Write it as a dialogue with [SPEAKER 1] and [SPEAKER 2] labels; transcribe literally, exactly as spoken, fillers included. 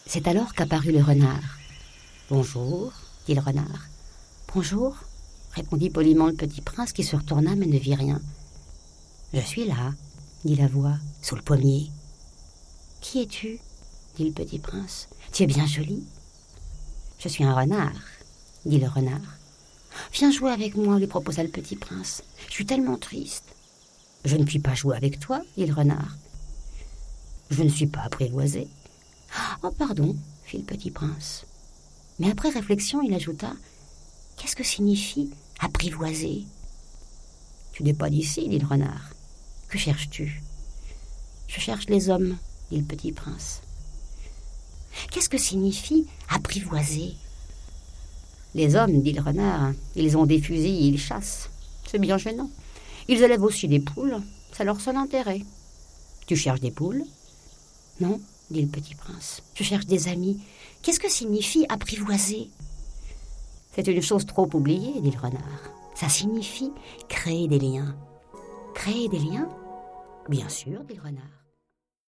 [SPEAKER 1] C'est alors qu'apparut le renard. « Bonjour, dit le renard. »« Bonjour, répondit poliment le petit prince qui se retourna mais ne vit rien. « Je suis là, dit la voix, sous le pommier. »« Qui es-tu » dit le petit prince. « Tu es bien joli. »« Je suis un renard, dit le renard. »« Viens jouer avec moi, lui proposa le petit prince. Je suis tellement triste. »« Je ne puis pas jouer avec toi, dit le renard. »« Je ne suis pas apprivoisé. »« Oh, pardon, fit le petit prince. » Mais après réflexion, il ajouta « Qu'est-ce que signifie apprivoiser ?»« Tu n'es pas d'ici, dit le renard. Que cherches-tu ?»« Je cherche les hommes, dit le petit prince. »« Qu'est-ce que signifie apprivoiser ?» Les hommes, dit le renard, ils ont des fusils et ils chassent. C'est bien gênant. Ils élèvent aussi des poules, c'est leur seul intérêt. Tu cherches des poules ? Non, dit le petit prince. Je cherche des amis. Qu'est-ce que signifie apprivoiser ? C'est une chose trop oubliée, dit le renard. Ça signifie créer des liens. Créer des liens ? Bien sûr, dit le renard.